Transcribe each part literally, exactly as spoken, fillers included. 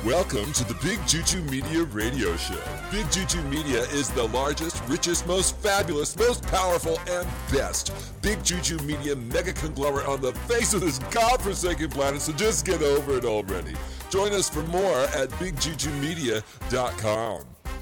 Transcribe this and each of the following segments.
Welcome to the Big Juju Media Radio Show. Big Juju Media is the largest, richest, most fabulous, most powerful, and best Big Juju Media mega conglomerate on the face of this godforsaken planet, so just get over it already. Join us for more at big juju media dot com.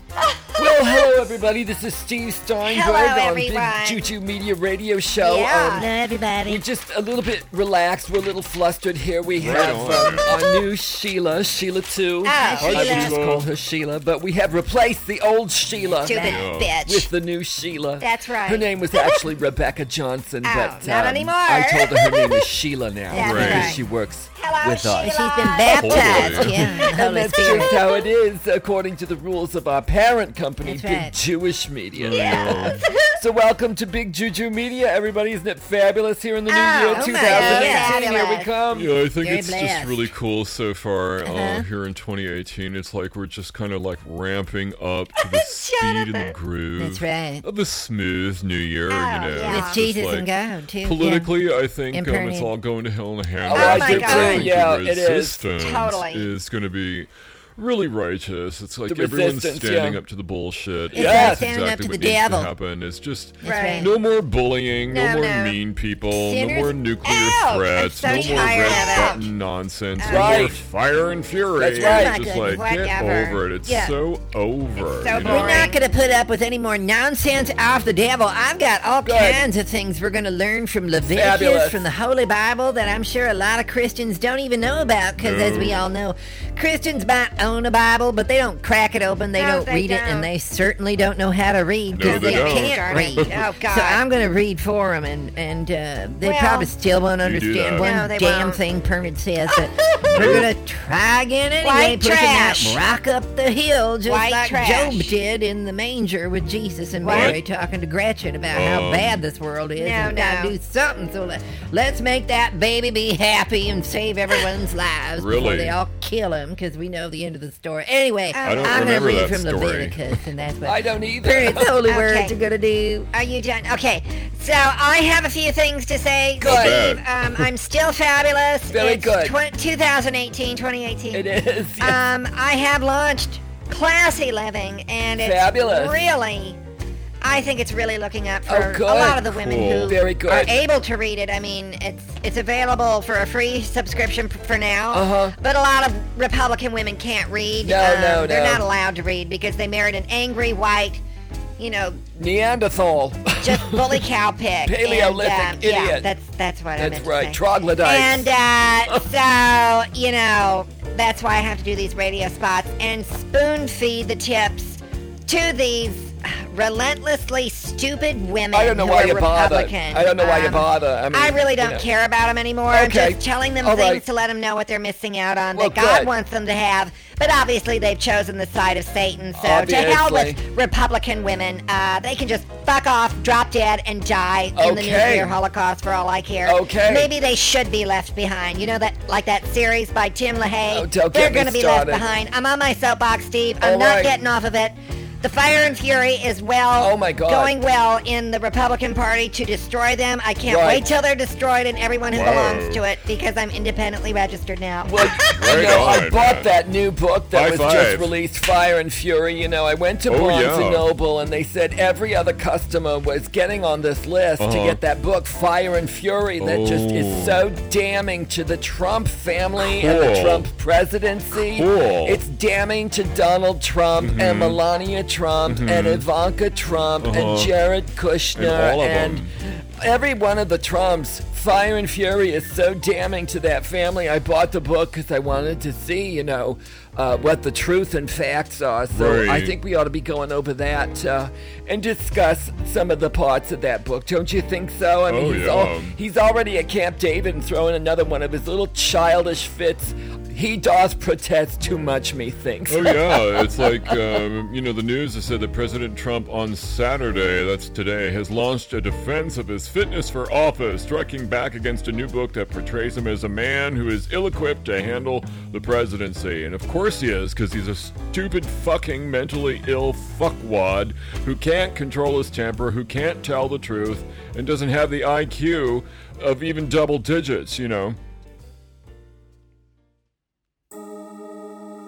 Well, hello everybody. This is Steve Steinberg Hello, on everyone. Big Juju Media Radio Show. Yeah. Um, Hello, everybody. We're just a little bit relaxed. We're a little flustered here. We Right have on. um, our new Sheila, Sheila two. Oh, I Sheila. would just call her Sheila, but we have replaced the old Sheila Stupid Yeah. bitch. with the new Sheila. That's right. Her name was actually Rebecca Johnson, Oh, but not um, anymore. I told her her name is Sheila now That's because right. she works Hello, with us. Sheila. She's been baptized, Totally. yeah, in the And Holy that's Spirit. just how it is, according to the rules of our parent company, That's Big right. Jewish Media. Yeah. So welcome to Big Juju Media, everybody. Isn't it fabulous here in the new Oh, year, oh my twenty eighteen? God. Here we come. Yeah, I think Very it's blessed. just really cool so far uh, Uh-huh. here in twenty eighteen. It's like we're just kind of like ramping up to the speed and the groove That's right. of the smooth new year, Oh, you know. yeah. With It's Jesus just and like, God, too. Politically, I think um, it's Impermanent. all going to hell in a handbasket. Oh, I I do think too. the Yeah, it is. resistance Totally. is going to be really righteous. It's like The everyone's resistance, standing yeah. up to the bullshit. It's like That's standing up exactly to what the needs devil. to happen. It's just Right. no more bullying, no, No, more no. mean people, Sinners no more nuclear out. threats, I'm no so more tired red of it. button nonsense, no Right. more fire and fury. That's It's right. just Oh my like, goodness, get whatever. over it. It's Yeah. so over. It's so you know? boring. We're not going to put up with any more nonsense off the devil. I've got all Good. kinds of things we're going to learn from Leviticus, Fabulous. from the Holy Bible, that I'm sure a lot of Christians don't even know about, because as we all know, Christians might own a Bible, but they don't crack it open, they No, don't they read it, don't. and they certainly don't know how to read, because No, they they, don't. can't read. Oh, God. So I'm going to read for them, and, and uh, they Well, probably still won't You do understand that. one No, they damn won't. thing Permit says. But we're going to try again anyway, White pushing trash. that rock up the hill, just White like trash. Job did in the manger with Jesus and What? Mary, talking to Gretchen about how Um, bad this world is. No, and gotta no. do something. So let, let's make that baby be happy and save everyone's lives before Really? they all kill him, because we know the end of the story. Anyway, I don't I'm gonna remember read that from story. Leviticus, and that's what I don't either. Spirit's holy Okay. words are gonna do. Are you done? Okay, so I have a few things to say. Good. Steve. Um, I'm still fabulous. Very it's good. twen- twenty eighteen, twenty eighteen. It is. yes. Um, I have launched Classy Living, and it's Fabulous. really, I think it's really looking up for Oh, good. a lot of the women Cool. who Very good. are able to read it. I mean, it's it's available for a free subscription f- for now, Uh-huh. but a lot of Republican women can't read. No, Um, no, They're no. not allowed to read because they married an angry white, you know, Neanderthal. just bully cow pig. Paleolithic and, um, Yeah, idiot. that's that's what I That's meant to right. say. Troglodytes. And uh, so, you know, that's why I have to do these radio spots and spoon feed the tips to these relentlessly stupid women. I don't know who why are you bother. Republican. I don't know why you Um, bother. I mean, I really you don't know. care about them anymore. I'm Okay. just telling them All things right. to let them know what they're missing out on Well, that God good. wants them to have. But obviously, they've chosen the side of Satan. So to hell with Obviously. Republican women. Uh, they can just fuck off, drop dead, and die in the Okay. nuclear holocaust for all I care. Okay. Maybe they should be left behind. You know that, like that series by Tim LaHaye. Oh, don't They're get me gonna be started. left behind. I'm on my soapbox, Steve. I'm All not right. getting off of it. The fire and fury is well Oh, my God. going well in the Republican Party to destroy them. I can't Right. wait till they're destroyed and everyone who Whoa. belongs to it because I'm independently registered now. Well, Right you know, I on, bought man. that new book that High was five. just released, Fire and Fury. You know, I went to Oh, Barnes yeah. and Noble, and they said every other customer was getting on this list to Uh-huh. get that book, Fire and Fury, that just is Oh. so damning to the Trump family and the Cool. Trump presidency. Cool. It's damning to Donald Trump and Melania Trump and Ivanka Trump and Uh-huh. Jared Kushner And all of and them. every one of the Trumps. Fire and Fury is so damning to that family. I bought the book because I wanted to see, you know, uh, what the truth and facts are. So I Right. think we ought to be going over that uh, and discuss some of the parts of that book. Don't you think so? I mean, Oh, he's, yeah. al- he's already at Camp David and throwing another one of his little childish fits. He doth protest too much, methinks. Oh yeah, it's like um, you know the news has said that President Trump on Saturday, that's today, has launched a defense of his fitness for office, striking back against a new book that portrays him as a man who is ill-equipped to handle the presidency. And of course he is, because he's a stupid fucking mentally ill fuckwad who can't control his temper, who can't tell the truth, and doesn't have the I Q of even double digits, you know.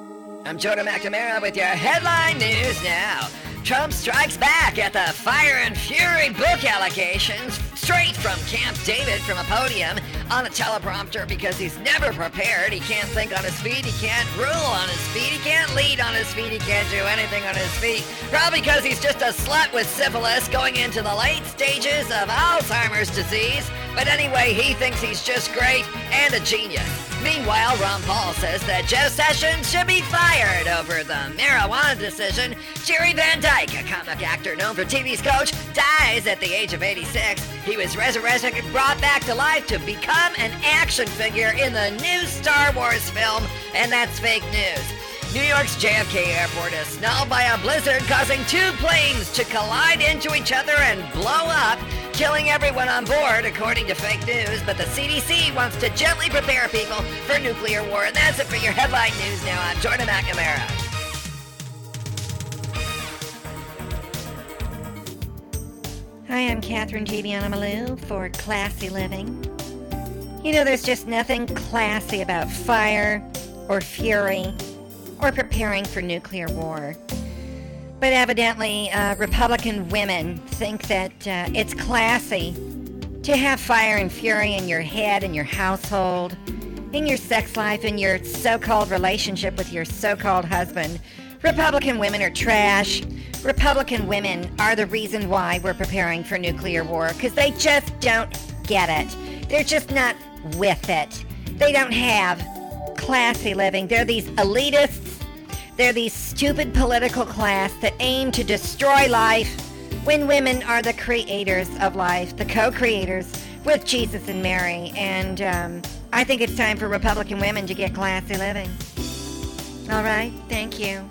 I'm Jordan McNamara with your headline news now. Trump strikes back at the Fire and Fury book allegations straight from Camp David from a podium on a teleprompter because he's never prepared. He can't think on his feet. He can't rule on his feet. He can't lead on his feet. He can't do anything on his feet. Probably because he's just a slut with syphilis going into the late stages of Alzheimer's disease. But anyway, he thinks he's just great and a genius. Meanwhile, Ron Paul says that Jeff Sessions should be fired over the marijuana decision. Jerry Van Dyke, a comic actor known for T V's Coach, dies at the age of eighty-six. He was resurrected and brought back to life to become an action figure in the new Star Wars film, and that's fake news. New York's J F K Airport is snowed by a blizzard, causing two planes to collide into each other and blow up, killing everyone on board, according to fake news. But the C D C wants to gently prepare people for nuclear war. And that's it for your headline news now. I'm Jordan McNamara. Hi, I'm Catherine Giviana-Malou for Classy Living. You know, there's just nothing classy about fire or fury or preparing for nuclear war. But evidently, uh, Republican women think that uh, it's classy to have fire and fury in your head, in your household, in your sex life, in your so-called relationship with your so-called husband. Republican women are trash. Republican women are the reason why we're preparing for nuclear war, because they just don't get it. They're just not with it. They don't have classy living. They're these elitists. They're these stupid political class that aim to destroy life when women are the creators of life, the co-creators with Jesus and Mary. And um, I think it's time for Republican women to get classy living. All right, thank you.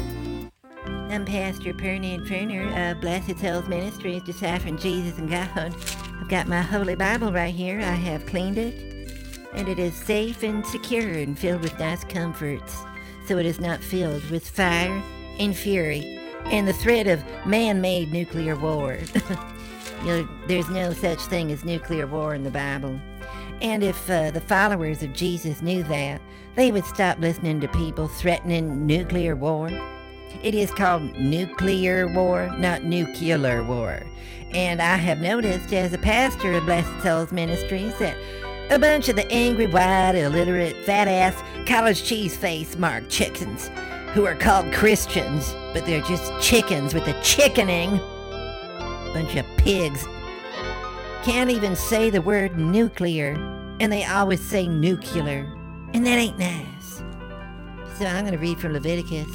I'm Pastor Pernod Ferner of Blessed Souls Ministries, deciphering Jesus and God. I've got my Holy Bible right here. I have cleaned it, and it is safe and secure and filled with nice comforts, so it is not filled with fire and fury and the threat of man-made nuclear war. You know, there's no such thing as nuclear war in the Bible. And if uh, the followers of Jesus knew that, they would stop listening to people threatening nuclear war. It is called nuclear war, not nuclear war. And I have noticed as a pastor of Blessed Souls Ministries that a bunch of the angry, white, illiterate, fat-ass, college cheese face marked chickens who are called Christians, but they're just chickens with a chickening. Bunch of pigs. Can't even say the word nuclear, and they always say nuclear, and that ain't nice. So I'm going to read from Leviticus.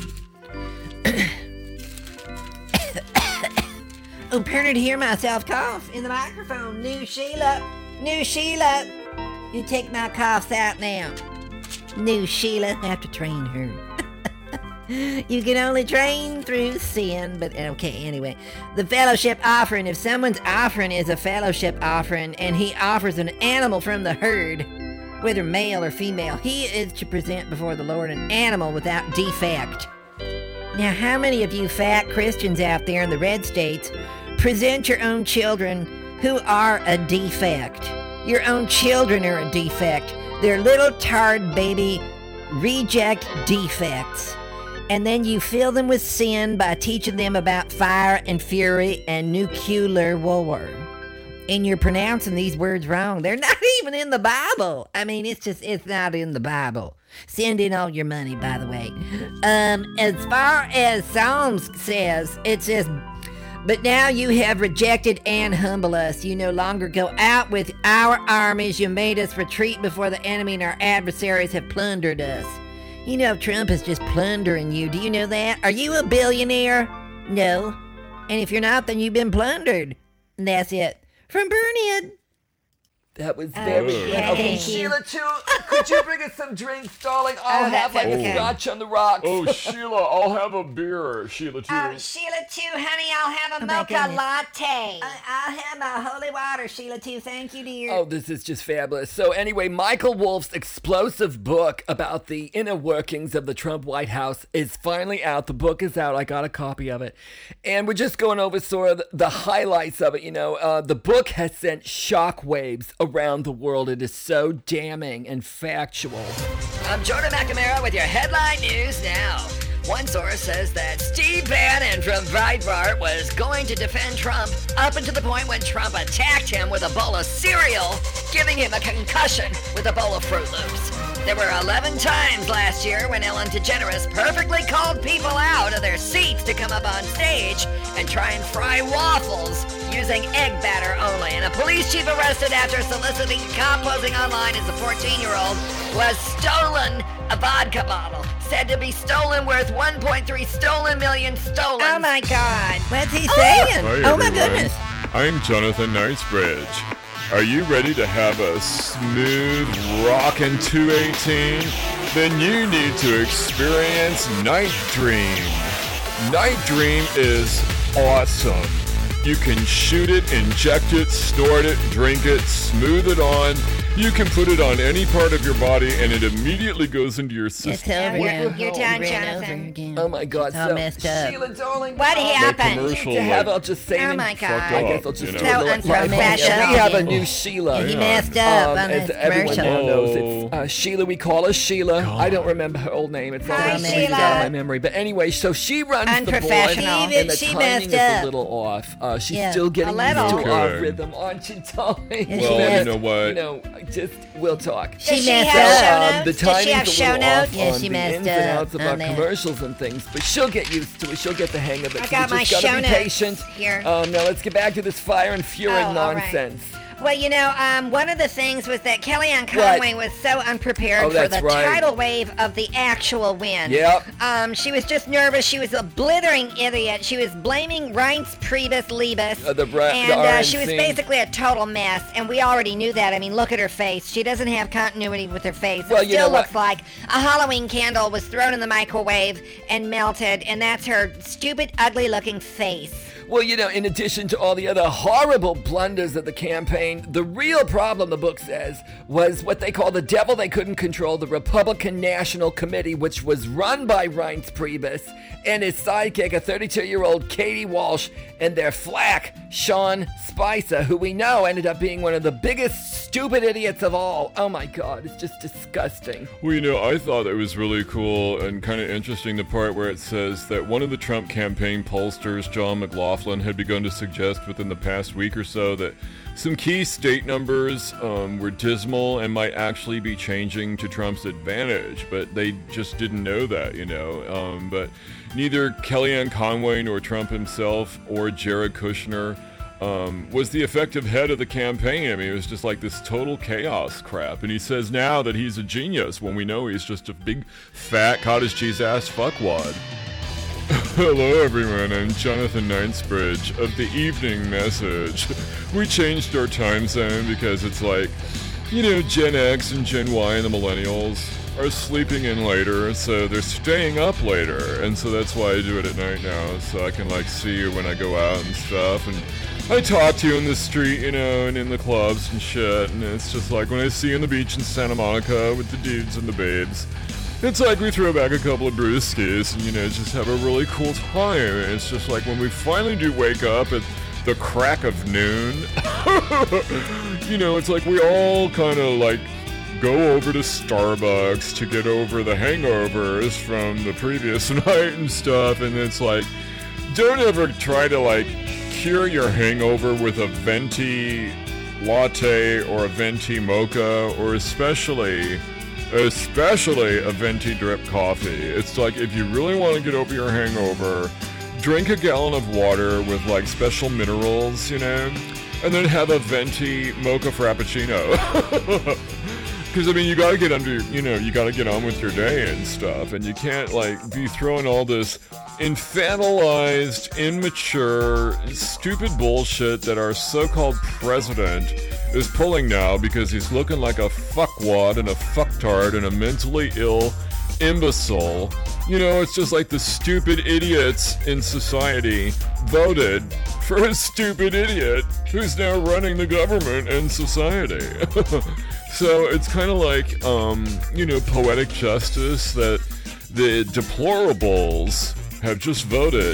Oh, Pernod, to hear myself cough in the microphone. New Sheila. New Sheila. You take my coughs out now. New Sheila. I have to train her. You can only train through sin, but okay, anyway. The fellowship offering. If someone's offering is a fellowship offering and he offers an animal from the herd, whether male or female, he is to present before the Lord an animal without defect. Now, how many of you fat Christians out there in the red states present your own children who are a defect? Your own children are a defect. They're little tarred baby reject defects. And then you fill them with sin by teaching them about fire and fury and nuclear war. And you're pronouncing these words wrong. They're not even in the Bible. I mean, it's just, it's not in the Bible. Send in all your money, by the way. Um, as far as Psalms says, it says, but now you have rejected and humbled us. You no longer go out with our armies. You made us retreat before the enemy, and our adversaries have plundered us. You know Trump is just plundering you. Do you know that? Are you a billionaire? No. And if you're not, then you've been plundered. And that's it. From Bernard. That was very Oh, good. yeah, Okay, thank you. Sheila, too, could you bring us some drinks, darling? I'll Oh, have like that's a okay. scotch on the rocks. Oh, Sheila, I'll have a beer. Sheila, too. Oh, Sheila, too, honey, I'll have a Oh, my mocha goodness. latte. I, I'll have my holy water, Sheila, too. Thank you, dear. Oh, this is just fabulous. So anyway, Michael Wolff's explosive book about the inner workings of the Trump White House is finally out. The book is out. I got a copy of it. And we're just going over sort of the highlights of it. You know, uh, the book has sent shockwaves around the world. It is so damning and factual. I'm Jordan McNamara with your headline news now. One source says that Steve Bannon from Breitbart was going to defend Trump up until the point when Trump attacked him with a bowl of cereal, giving him a concussion with a bowl of Fruit Loops. There were eleven times last year when Ellen DeGeneres perfectly called people out of their seats to come up on stage and try and fry waffles using egg batter only. And a police chief arrested after soliciting a cop posing online as a fourteen-year-old who has stolen a vodka bottle, said to be stolen, worth one point three stolen million stolen. Oh my God. What's he Hi, saying? Oh my everyone. goodness. I'm Jonathan Knightsbridge. Are you ready to have a smooth rockin' two eighteen? Then you need to experience Night Dream. Night Dream is awesome. You can shoot it, inject it, snort it, drink it, smooth it on. You can put it on any part of your body and it immediately goes into your It's system. over Your, again. your turn, Ran over Jonathan. again. Oh my God! It's all so, messed up. Sheila, darling, What uh, happened? commercial, to have, like, I'll just say, Oh it my in- God. I guess I'll just You do know. a little So live unprofessional. promo. We have a Oh. new Sheila. He Yeah. messed up Um, on as this everyone commercial. now knows, Oh. it's uh, Sheila. We call her Sheila. I don't remember her old name. It's all Hi, bleeding Sheila. out of my memory. But anyway, so she runs the board, Unprofessional. and the She timing messed is a up. little off. Uh, she's Yeah, still getting a used little. to our Okay. rhythm, aren't you, darling? Yes, Well, she you is. know what? You know, just we'll talk. Does She she messed have up. show Um, notes? the Does she timing's have a show little notes? off Yeah, on she the messed ins and up outs of on our that. commercials and things, but she'll get used to it. She'll get the hang of it. I So got you my just gotta show be notes patient. here. Um, now let's get back to this fire and fury Oh, all right. nonsense. Well, you know, um, one of the things was that Kellyanne Conway was so unprepared Oh, for that's the right. tidal wave of the actual win. Yep. Um, she was just nervous. She was a blithering idiot. She was blaming Reince Priebus Liebus. Uh, the Bra- the and uh, she was R N C. basically a total mess. And we already knew that. I mean, look at her face. She doesn't have continuity with her face. Well, it you still know what? looks like a Halloween candle was thrown in the microwave and melted. And that's her stupid, ugly-looking face. Well, you know, in addition to all the other horrible blunders of the campaign, the real problem, the book says, was what they call the devil they couldn't control, the Republican National Committee, which was run by Reince Priebus and his sidekick, a thirty-two-year-old Katie Walsh, and their flack, Sean Spicer, who we know ended up being one of the biggest stupid idiots of all. Oh my God, it's just disgusting. Well, you know, I thought it was really cool and kind of interesting the part where it says that one of the Trump campaign pollsters, John McLaughlin, had begun to suggest within the past week or so that some key state numbers um, were dismal and might actually be changing to Trump's advantage, but they just didn't know that, you know. Um, but neither Kellyanne Conway nor Trump himself or Jared Kushner Um, was the effective head of the campaign. I mean, it was just like this total chaos crap. And he says now that he's a genius when we know he's just a big, fat, cottage cheese ass fuckwad. Hello, everyone. I'm Jonathan Knightsbridge of the Evening Message. We changed our time zone because it's like, you know, Gen X and Gen Y and the millennials are sleeping in later, so they're staying up later. And so that's why I do it at night now, so I can, like, see you when I go out and stuff. And I talk to you in the street, you know, and in the clubs and shit. And it's just like when I see you on the beach in Santa Monica with the dudes and the babes. It's like we throw back a couple of brewskis and, you know, just have a really cool time. And it's just like when we finally do wake up at the crack of noon, you know, it's like we all kind of like go over to Starbucks to get over the hangovers from the previous night and stuff. And it's like, don't ever try to like cure your hangover with a venti latte or a venti mocha or especially... especially a venti drip coffee. It's like if you really want to get over your hangover, drink a gallon of water with like special minerals, you know, and then have a venti mocha frappuccino. Because I mean, you gotta get under, you know, you gotta get on with your day and stuff, and you can't like be throwing all this infantilized, immature, stupid bullshit that our so-called president is pulling now because he's looking like a fuckwad and a fucktard and a mentally ill imbecile. You know, it's just like the stupid idiots in society voted for a stupid idiot who's now running the government and society. So it's kind of like, um, you know, poetic justice that the deplorables have just voted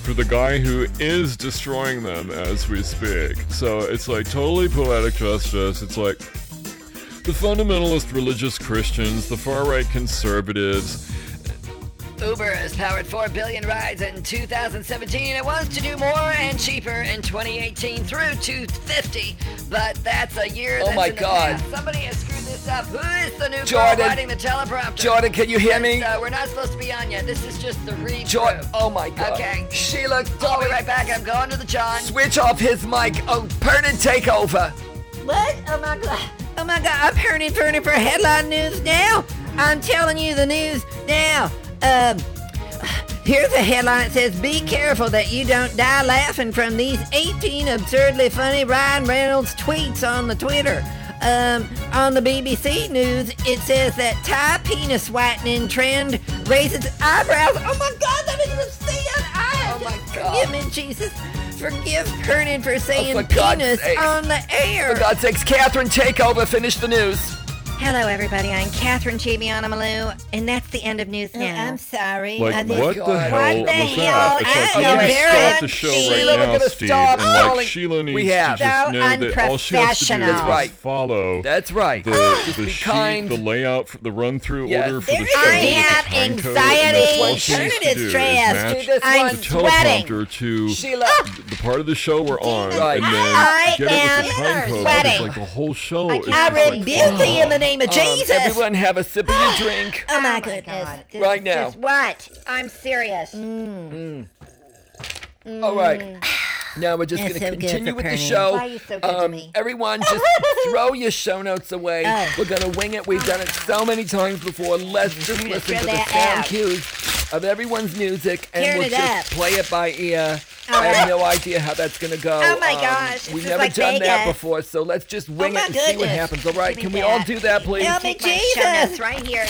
for the guy who is destroying them as we speak. So it's like totally poetic justice. It's like the fundamentalist religious Christians, the far-right conservatives. Uber has powered four billion rides in two thousand seventeen. It wants to do more and cheaper in twenty eighteen through two thousand fifty, but that's a year Oh that's my in the God. past. Somebody has screwed this up. Who is the new Jordan. girl writing the teleprompter? Jordan, can you hear me? This, uh, we're not supposed to be on yet. This is just the read. Jordan, oh my God. Okay. Sheila, I'll be Dolly, right back. I'm going to the John. switch off his mic. Oh, Pernin, take over. What? Oh my God. Oh my God. I'm turning turning for headline news now. I'm telling you the news now. Um, here's a headline that says, "Be careful that you don't die laughing from these eighteen absurdly funny Ryan Reynolds tweets on the Twitter." Um, on the B B C News, it says that Thai penis whitening trend raises eyebrows. Oh my God, that is obscene. I, Oh my God. Forgive me, Jesus. Forgive Kernan for saying Oh, for God's penis sake. on the air. For God's sakes, Catherine, take over. Finish the news. Hello, everybody. I'm Catherine Chibiana Malou, and that's the end of news Oh, now. I'm sorry. Like, I did- what the God. hell What the was hell? that? It's like, I we am need to very stop the show Sheila, right we're now, gonna Steve. stop And, like, calling- Sheila needs We have. to just So know that all she has to do is unprofessional. just Right. follow That's right. the, Just the be sheet, kind. the layout, for the run-through Yes. order for the There show. is- I the have time code, and anxiety. that's all she Turn needs it to is do is trash. match Do this I'm one. the sweating. teleprompter to Sheila. the part of the show we're on, Right. and then I get it with am the time code. sweating. It's like the whole show I is can't I just like, rebuke thee in the name of Um, Jesus. everyone have a sip of your drink. Oh my Oh goodness. God. This Right is now. just what? I'm serious. All right. Now we're just That's going to so good continue for with the Perny. show. Why are you so good to um, me? Everyone, just throw your show notes away. Oh. We're going to wing it. We've done it so many times before. Let's just gonna listen throw to the that sound out. cues of everyone's music, and Turn we'll it just up. play it by ear. All I have right. no idea how that's going to go. Oh my Um, gosh, We've this is never like done that Vegas. before, so let's just wing my it and see what goodness. happens. All right, Give me can we all that. do that, please? Help me, Take my show Jesus. notes right here.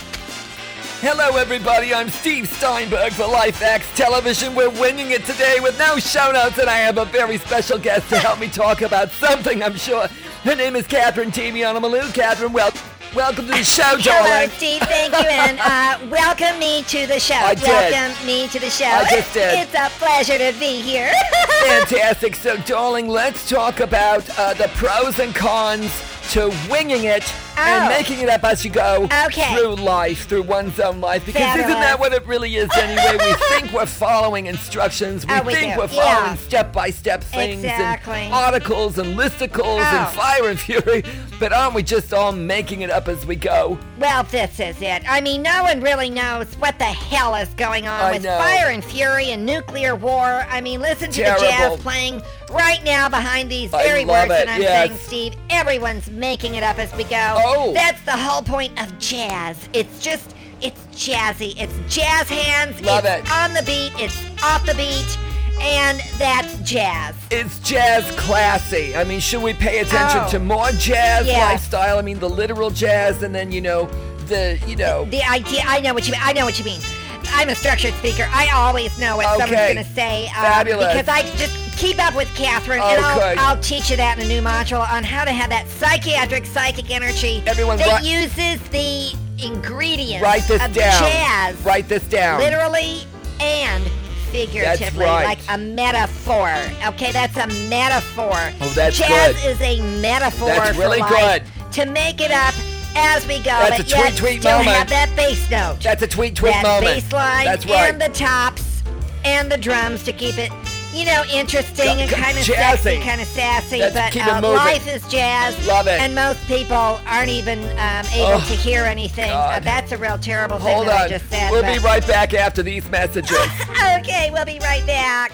Hello, everybody. I'm Steve Steinberg for LifeX Television. We're winging it today with no show notes, and I have a very special guest to help me talk about something, I'm sure. Her name is Catherine Tibiana Malou. Catherine, well, welcome to the show, Hello, darling. Steve. Thank you, and uh, welcome me to the show. I did. Welcome me to the show. I just did. It's a pleasure to be here. Fantastic. So, darling, let's talk about uh, the pros and cons to winging it and Oh. making it up as you go Okay. through life, through one's own life. Because isn't Fabulous. that what it really is anyway? We think we're following instructions. We Oh, we think do. we're following Yeah. step-by-step things Exactly. and articles and listicles and Oh. fire and fury. But aren't we just all making it up as we go? Well, this is it. I mean, no one really knows what the hell is going on I with know. fire and fury and nuclear war. I mean, listen to Terrible. the jazz playing right now behind these I very love words it, that I'm yes. saying, Steve. Everyone's making it up as we go. Oh. That's the whole point of jazz. It's just, it's jazzy. It's jazz hands. Love it's it. on the beat. It's off the beat. And that's jazz. It's jazz classy. I mean, should we pay attention Oh. to more jazz Yes. lifestyle? I mean, the literal jazz, and then, you know, the, you know, The idea, I know what you mean. I know what you mean. I'm a structured speaker. I always know what someone's Okay. going to say. um, Fabulous. Because I just keep up with Catherine, Oh, and I'll, good. I'll teach you that in a new module on how to have that psychiatric, psychic energy Everyone that write- uses the ingredients write this of down. jazz, Write this down. literally and figuratively, right. like a metaphor. Okay, that's a metaphor. Oh, that's jazz good. is a metaphor That's for really life. To make it up as we go, That's but a tweet, yet tweet still moment. have that bass note. That's a tweet, tweet that moment. bass line That's right. and the tops and the drums to keep it, you know, interesting G- and g- kind of jazzy. sexy, kind of sassy. Let's but keep it uh, moving. life is jazz. Love it. And most people aren't even um, able Oh, to hear anything. Uh, God. that's a real terrible thing Hold that I on. just said. We'll but- be right back after these messages. Okay, we'll be right back.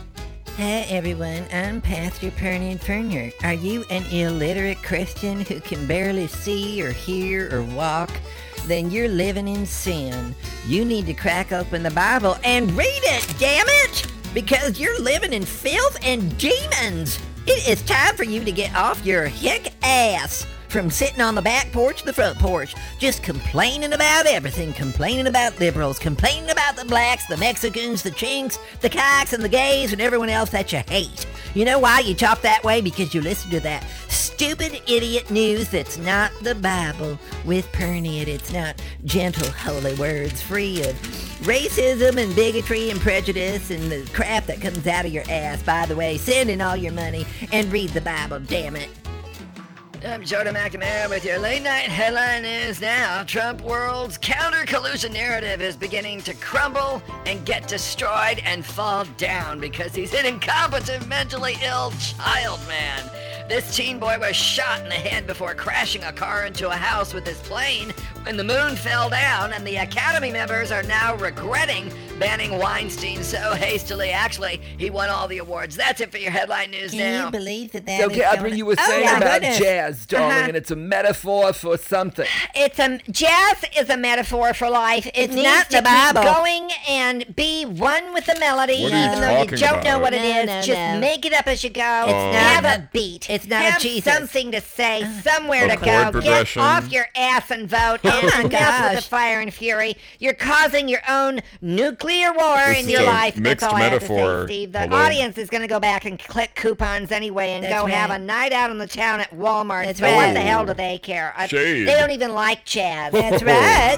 Hi everyone, I'm Pastor Pernan Ferner. Are you an illiterate Christian who can barely see or hear or walk? Then you're living in sin. You need to crack open the Bible and read it, damn it! Because you're living in filth and demons. It is time for you to get off your hick ass. from sitting on the back porch to the front porch, just complaining about everything, complaining about liberals, complaining about the blacks, the Mexicans, the chinks, the cocks, and the gays, and everyone else that you hate. You know why you talk that way? Because you listen to that stupid idiot news that's not the Bible with Perniet. It's not gentle holy words free of racism and bigotry and prejudice and the crap that comes out of your ass. By the way, send in all your money and read the Bible, damn it. I'm Jordan McNamara with your late night headline news now. Trump world's counter-collusion narrative is beginning to crumble and get destroyed and fall down because he's an incompetent, mentally ill child man. This teen boy was shot in the head before crashing a car into a house with his plane when the moon fell down, and the Academy members are now regretting banning Weinstein so hastily. Actually, he won all the awards. That's it for your headline news Can now. you believe that that So, is Catherine, going- you were Oh, saying my about goodness. jazz, darling, Uh-huh. and it's a metaphor for something. It's a jazz is a metaphor for life. It It's needs not to the Bible. keep going and be one with the melody, What are you even though you talking don't know about? what it No, is. no, Just no. make it up as you go. not- Have a beat. It's not a Have Jesus. something to say, somewhere A to chord go. Get progression. off your ass and vote. Oh my Enough with gosh. the fire and fury. You're causing your own nuclear war This in is your a life. That's mixed all I have to metaphor. say, Steve. The Hello? audience is going to go back and click coupons anyway and That's go have right. a night out on the town at Walmart. That's so what right. the hell do they care? I- Shade. They don't even like jazz. That's right.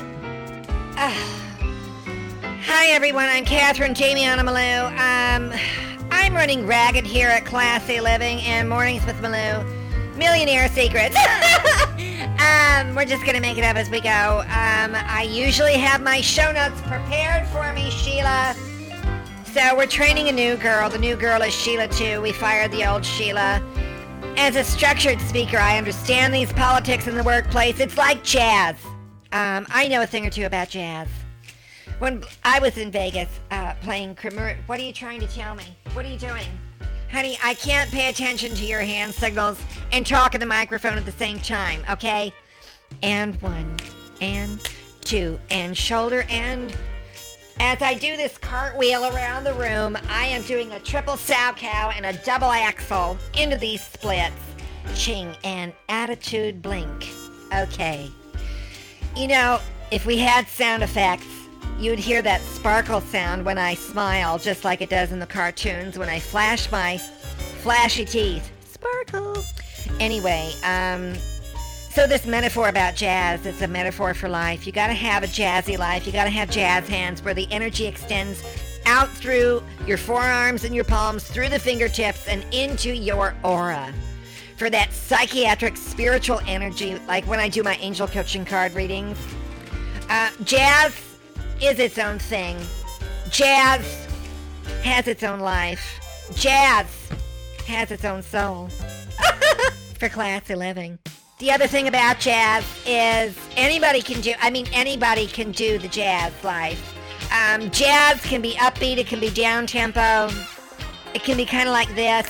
Hi everyone, I'm Catherine Jamiana Malou. Um, I'm running ragged here at Classy Living and Mornings with Malou. Millionaire Secrets. um, we're just gonna make it up as we go. Um, I usually have my show notes prepared for me, Sheila. So we're training a new girl. The new girl is Sheila too. We fired the old Sheila. As a structured speaker, I understand these politics in the workplace. It's like jazz. Um, I know a thing or two about jazz. When I was in Vegas uh, playing Cremor, what are you trying to tell me? What are you doing? Honey, I can't pay attention to your hand signals and talk in the microphone at the same time, okay? And one, and two, and shoulder, and... As I do this cartwheel around the room, I am doing a triple sow cow and a double axle into these splits. Ching and attitude blink. Okay. You know, if we had sound effects, you'd hear that sparkle sound when I smile, just like it does in the cartoons when I flash my flashy teeth. Sparkle. Anyway, um, so this metaphor about jazz, it's a metaphor for life. You gotta have a jazzy life. You gotta have jazz hands where the energy extends out through your forearms and your palms, through the fingertips, and into your aura. For that psychiatric, spiritual energy, like when I do my angel coaching card readings. Uh, jazz is its own thing. Jazz has its own life. Jazz has its own soul. For classy living. The other thing about jazz is anybody can do, I mean, anybody can do the jazz life. Um, jazz can be upbeat, it can be down tempo, it can be kind of like this.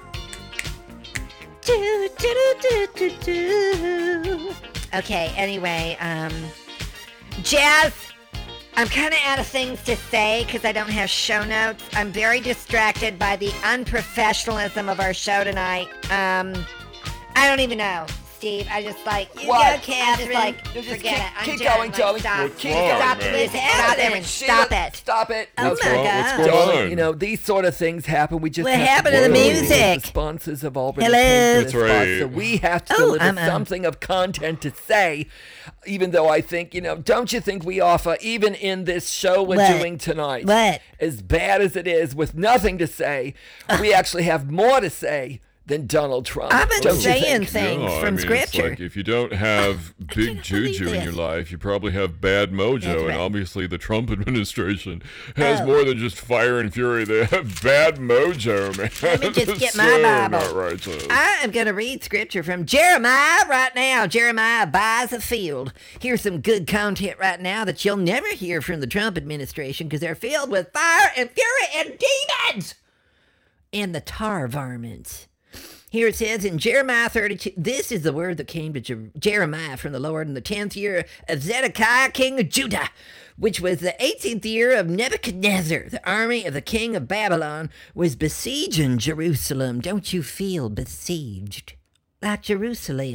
Do, do, do, do, do, do. Okay, anyway, um, jazz, I'm kind of out of things to say because I don't have show notes. I'm very distracted by the unprofessionalism of our show tonight. Um, I don't even know, Steve. I just like, you What? go, Catherine. I'm just like, Just forget keep- it. I'm keep done. going, Like, darling. Stop, What's stop, wrong, stop, man? it. What's Stop, happening? Erin. Sheila, Stop it. Stop it. Oh What's my wrong? God. What's going Darling, on? you know, these sort of things happen. We just What have happened to to the deal with music? it. The sponsors have already Hello? paid for That's this spot, right. so we have to Oh, deliver I'm, um, something of content to say. Even though I think, you know, don't you think we offer, even in this show we're What? doing tonight, What? as bad as it is, with nothing to say, we actually have more to say than Donald Trump. I've been don't you saying think? things No, I from mean, scripture. It's like if you don't have big cannot believe juju in this. your life, you probably have bad mojo. That's right. And obviously, the Trump administration has Oh. more than just fire and fury. They have bad mojo, man. Let me just get my So Bible. not righteous. I am going to read scripture from Jeremiah right now. Jeremiah buys a field. Here's some good content right now that you'll never hear from the Trump administration because they're filled with fire and fury and demons and the tar varmints. Here it says in Jeremiah thirty-two, this is the word that came to Jer- Jeremiah from the Lord in the tenth year of Zedekiah, king of Judah, which was the eighteenth year of Nebuchadnezzar. The army of the king of Babylon was besieging Jerusalem. Don't you feel besieged? Like Jerusalem.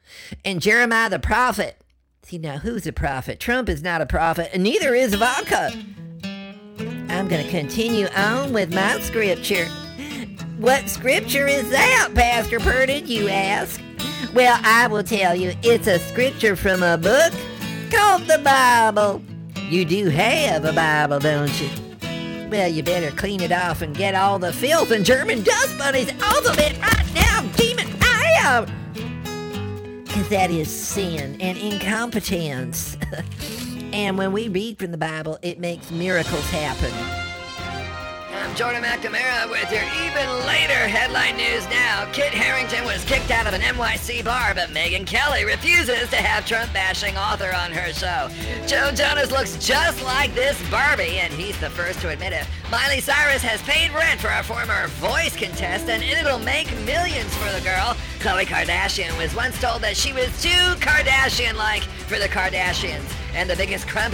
and Jeremiah the prophet. See, now who's a prophet? Trump is not a prophet, and neither is Ivanka. I'm going to continue on with my scripture. What scripture is that, Pastor Purdon, you ask? Well, I will tell you. It's a scripture from a book called the Bible. You do have a Bible, don't you? Well, you better clean it off and get all the filth and German dust bunnies off of it right now, demon eye out. Because that is sin and incompetence. And when we read from the Bible, it makes miracles happen. I'm Jordan McNamara with your even later headline news now. Kit Harington was kicked out of an N Y C bar, but Megyn Kelly refuses to have Trump-bashing author on her show. Joe Jonas looks just like this Barbie, and he's the first to admit it. Miley Cyrus has paid rent for a former Voice contestant, and it'll make millions for the girl. Khloe Kardashian was once told that she was too Kardashian-like for the Kardashians. And the biggest crump...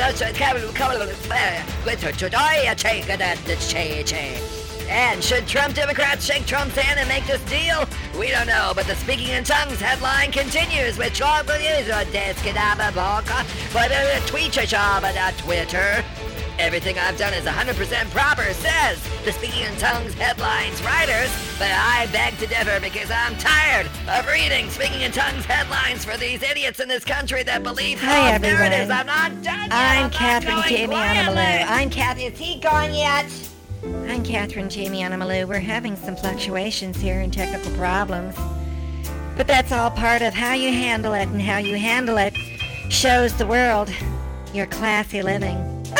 And should Trump Democrats shake Trump's hand and make this deal? We don't know, but the Speaking in Tongues headline continues with Trump is a Twitter. Everything I've done is one hundred percent proper, says the Speaking in Tongues headlines writers, but I beg to differ because I'm tired of reading Speaking in Tongues headlines for these idiots in this country that believe Hi, false narratives. everyone. I'm not done yet. I'm I'm Catherine not Jamie going Anamaloo. quietly. I'm Kathy. Is he gone yet? I'm Catherine Jamie Anamaloo. We're having some fluctuations here and technical problems. But that's all part of how you handle it, and how you handle it shows the world your classy living.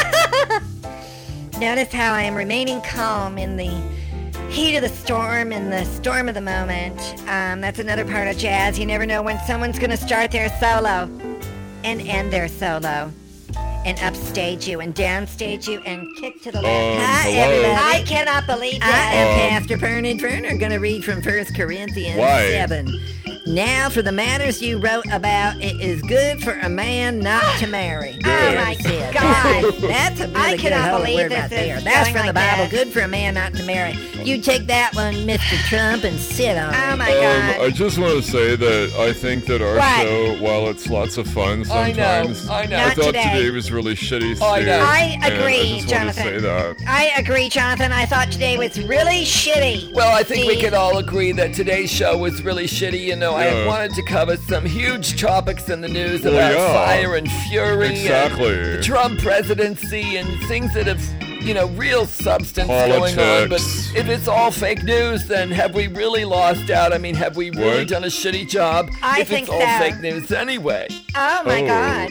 Notice how I am remaining calm in the heat of the storm, in the storm of the moment. Um, that's another part of jazz. You never know when someone's going to start their solo and end their solo and upstage you and downstage you and kick to the left. Um, Hi, hello? everybody. I cannot believe I that. am Um, Pastor Vernon Verner, going to read from First Corinthians Why? seven. Now, for the matters you wrote about, it is good for a man not to marry. Good. Oh my Said. God. That's a really I good cannot holy believe word this right is there. That's going from the like Bible. that. Good for a man not to marry. You take that one, Mister Trump, and sit on Oh it. my Um, God. I just want to say that I think that our What? show, while it's lots of fun I know, sometimes, I know. I Not thought today. today was really shitty. I Steve, know. I and agree, I just Jonathan. want to say that. I agree, Jonathan. I thought today was really shitty. Well, I think we Steve. can all agree that today's show was really shitty. You know, I Yeah. wanted to cover some huge topics in the news Well, about yeah. fire and fury, Exactly. and Trump presidency, and things that have, you know, real substance going on. But Politics. if it's all fake news, then have we really lost out? I mean, have we really What? done a shitty job? I if think it's all so. fake news anyway. Oh my Oh. God.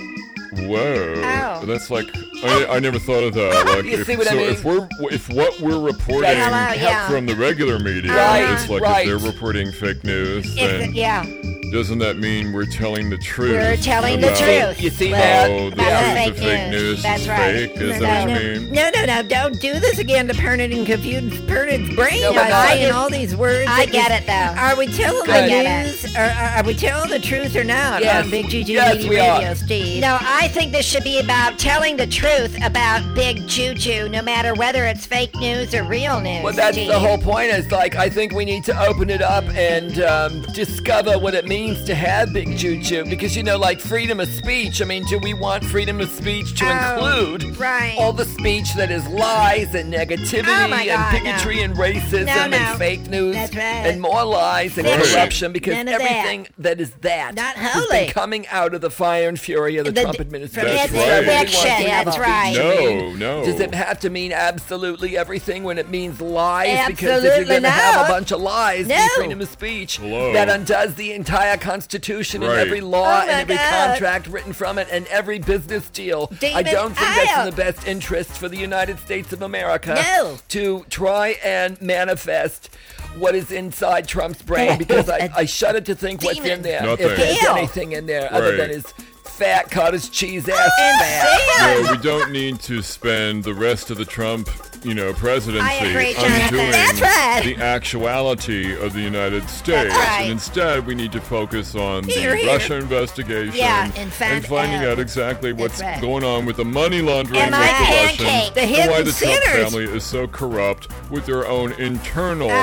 Whoa, Oh. that's like I, I never thought of that. Like, You if, see what I so mean? if we're if what we're reporting Hello, yeah. from the regular media Right, is like right. if they're reporting fake news, It's, then yeah. doesn't that mean we're telling the truth? We're telling the about truth. You see Well, that? How the About truth the of fake fake news. news That's is right. fake? Is No, that what no, you mean? No, no, no, don't do this again to Pernod and confuse Pernod's brain No, by but I- saying all these words. I that get just- it, though. Are we telling I the get it. news, or are, are we telling the truth or not Yes. on Big Juju Yes, Media we are. Radio, Steve? No, I think this should be about telling the truth about Big Juju, no matter whether it's fake news or real news. Well, that's Steve. the whole point. Is like I think we need to open it up and um, discover what it means to have big juju. Because you know, like freedom of speech. I mean, do we want freedom of speech to Oh, include right. all the speech that is lies and negativity Oh, my and God, bigotry and racism No, no. and fake news That's right. and more lies and Right. corruption? Because None of that. everything that. is that Not has holy. been coming out of the fire and fury of the, The- Trump from administration. That's It's right. Everyone fiction, wants to have that's a right. speech. I No, mean, no. Does it have to mean absolutely everything when it means lies? Because if you're Absolutely going to have not. a bunch of lies, No. be freedom of speech, Hello. that undoes the entire Constitution and Right. every law Oh and my every God. contract written from it and every business deal. I Demon don't think that's in out. the best interest for the United States of America No. to try and manifest what is inside Trump's brain, because I, I shudder to think what's in Demon. there. Nothing. If there's Hell. anything in there other Right. than his fat cottage cheese ass fat. No, we don't need to spend the rest of the Trump, you know, presidency I agree, Jonathan. undoing That's right. the actuality of the United States. right. And instead, we need to focus on Here, the here. Russia investigation Yeah, and find finding out. out exactly what's right. going on with the money laundering And with my the pancake. Russians, The and why hidden the Trump sinners. family is so corrupt with their own internal Oh.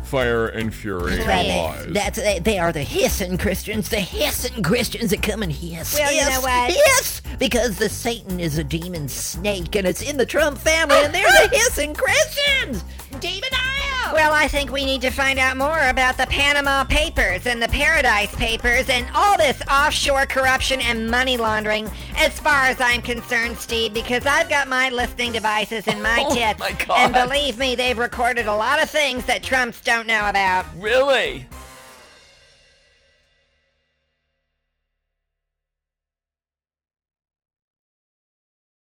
fire and fury and Right. lies. That's they, they are the hissing Christians, the hissing Christians that come and hiss. Well, you hiss, know what? Hiss, because the Satan is a demon snake and it's in the Trump family, and they're the hissing Christians. Demon Isle. Well, I think we need to find out more about the Panama Papers and the Paradise Papers and all this offshore corruption and money laundering, as far as I'm concerned, Steve, because I've got my listening devices in my Oh, tits. my God. And believe me, they've recorded a lot of things that Trumps don't know about. Really?